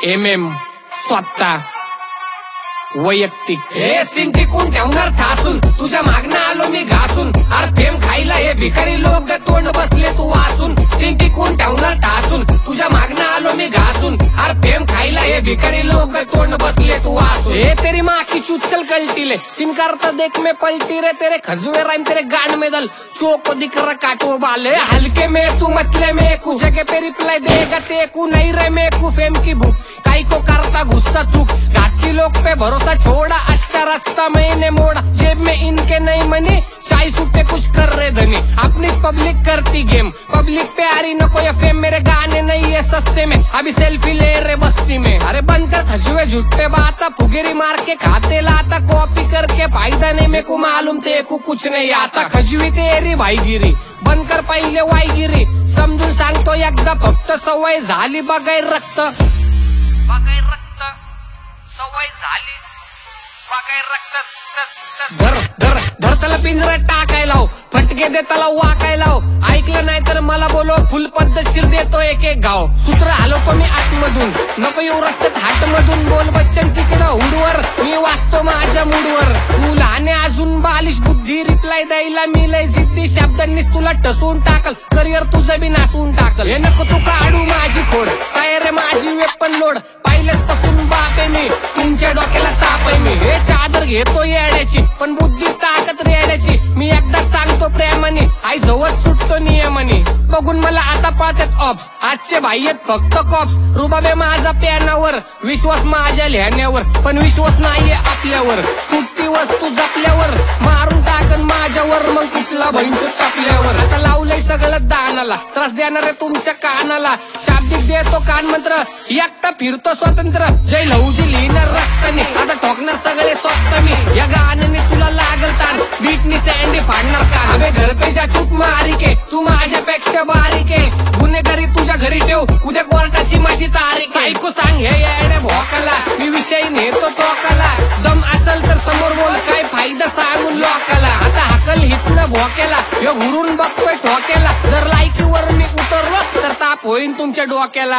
MM स्वतः वैयक्तिक हे सिंटी कोण ठेवणार ठासून तुझ्या मागणं आलो मी घासून अरे फेम खायला हे भिकारी लोक तोंड बसले तू वासून सिंटी कोण ठेवणार ठासून तुझ्या मागणं आलो मी घासून अरे फेम खायला हे भिकारी लोक तोंड बसले तू वासून हे तेरी माँ की चुचल कल्टीले सिम करता देख में पलटी रे तेरे खजुए राइम तेरे गान में दल चो को दिख रहा काटो बाले हल्के में तू मतले में कु जगह पे रिप्लाई देगा तेकू नहीं रे में कु फेम की भूख काई को करता गुस्सा चूक घाटी लोग पे भरोसा छोड़ा अच्छा रास्ता मैंने मोड़ा जेब में इनके नहीं मनी चाय सूटे कुछ कर रहे धनी अपनी पब्लिक करती गेम पब्लिक प्यारी न कोई फेम मेरे गाने नहीं है सस्ते में अभी सेल्फी ले रहे बस्ती में अरे बनकर खजुए झूठे बाता फुगेरी मार के खाते लाता कॉपी करके फायदा नहीं मेरे को मालूम तेको कुछ नहीं आता खजुई तेरी भाईगिरी बनकर पहिले वाईगिरी समजून सांगतो एकदा फक्त सवय झाली बघाय रक्त सवय झाली बघाय रक्त धर धर धर त्याला पिंजऱ्यात टाकाय लाव फटके दे त्याला वाकाय लाव ऐकलं नाही तर मला बोलो फुल पद्धतशीर देतो एक एक गाव सूत्र हलवतो मी आतमधून नको येऊ रस्त्यात हाटमधून बोल बच्चन तिकडं हुडवर मी वाचतो माझ्या मूडवर तू लहाने अजून बालिश बुद्धी रिप्लाय द्यायला मी लय जिद्दी शब्दांनीच तुला टसून टाकल करिअर तुझं बी नासून टाकल हे नको तू काढू माझी खोड काय रे माझी वेपन लोड पहिलेच पासून बाप आहे मी तुमच्या डोक्याला ताप आहे मी हे चादर घेतो येड्याची पण बुद्धी ताकद रेड्याची मी एकदा सांगतो प्रेमाने आई जवळ सुटतो नियमाने बघून मला आता पाहतात ऑप्स आजचे भाई आहेत फक्त कॉप्स रुबाबे माझा प्यानावर विश्वास माझ्या लिहिण्यावर पण विश्वास नाहीये आपल्यावर कुठती वस्तू जपल्यावर मारून टाकन माझ्यावर मग कुठला बहिणचं टाकल्यावर आता लावलंय सगळं दानाला त्रास देणार आहे तुमच्या कानाला शाब्दिक देतो कान मंत्र एकटा फिरतो स्वतंत्र जय लहूजी लिहिणार रक्ताने आता ठोकणार सगळे स्वतः मी या गाण्याने तुला लागल ताण बीटनी सँडी फाडणार कान अबे घर पे जा चूक मारी के तू माझ्यापेक्षा बारीक आहे गुन्हेगारी तुझ्या घरी ठेव उद्या कोर्टाची माझी तारीख ऐकू सांग हे येड्या भोकाला मी विषय नेतो टोकाला दम असल तर समोर बोल काय फायदा सांगून लोकाला आता हकल हितनं भोक्याला हे घुरून बघतोय ठोक्याला जर लायकीवर मी उतरलो तर ताप होईन तुमच्या डोक्याला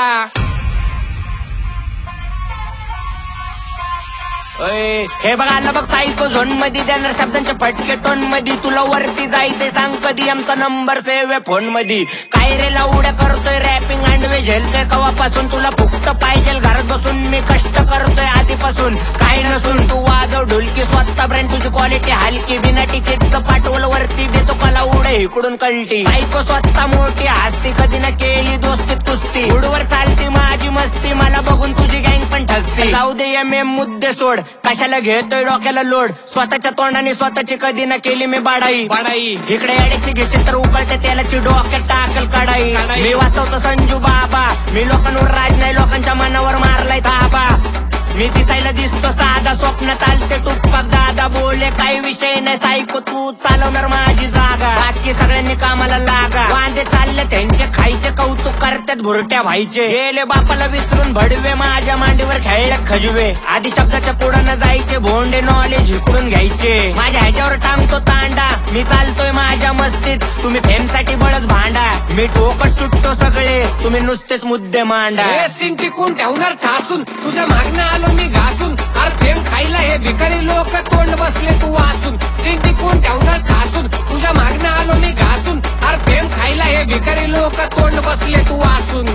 हे बघ आलं बघ सायको झोन मध्ये देणार शब्दांच्या फटके टोन मध्ये तुला वरती जायचंय सांग कधी आमचा नंबर सेव्ह आहे फोन मध्ये काय रे लावड्या करतोय रॅपिंग अंडवे झेलतोय कवापासून तुला फुकट पाहिजे घरात बसून मी कष्ट करतोय आधीपासून काय नसून तू वाजव ढोलकी स्वतः ब्रँड तुझी क्वालिटी हलकी बिना तिकीटचं पाठवल वरती देतो कला उडे इकडून कल्टी सायको स्वतः मोठी हस्ती कधी ना केली दोस्तीत कुस्ती उडवर चालती माझी मस्ती मला बघून तुझी गँग पण ठसती जाऊ दे MM मुद्दे सोड कशाला घेतोय डोक्याला लोड स्वतःच्या तोंडाने स्वतःची कधी ना केली मी बाडाई इकडे अडीची घेतली तर उकळते त्यालाची डोक्यात टाकल काढाई मी वाचवतो संजू बाबा मी लोकांवर राज नाही लोकांच्या मनावर मारलाय ताबा मी दिसायला दिसतो साधा स्वप्न चालते टुप्पाक दादा बोले काही विषय नाही सायको तू चालवणार माझी जागा बाकी सगळ्यांनी कामाला लागा वांदे चालले त्यांचे खायचे कौतुक करतात भुरट्या व्हायचे गेले बापाला विसरून भडवे माझ्या मांडीवर खेळले खजुवे आधी शब्दाच्या पुढं न जायचे भोंडे नॉलेज इकडून घ्यायचे माझ्या ह्याच्यावर टांगतो तांडा मी चालतोय माझ्या मस्तीत तुम्ही फेमसाठी बळच भांडा मी ठोकत सुटतो सगळे तुम्ही नुसतेच मुद्दे मांडा सिंटी कोण ठेवणार ठासून तुझ्या मागणं आलो मी घासून अरे फेम खायला हे भिकारी लोक तोंड बसले तू वाचून सिंटी कोण ठेवणार ठासून तुझ्या मागणं आलो मी घासून अरे फेम खायला हे भिकारी लोक तोंड बसले तू वाचून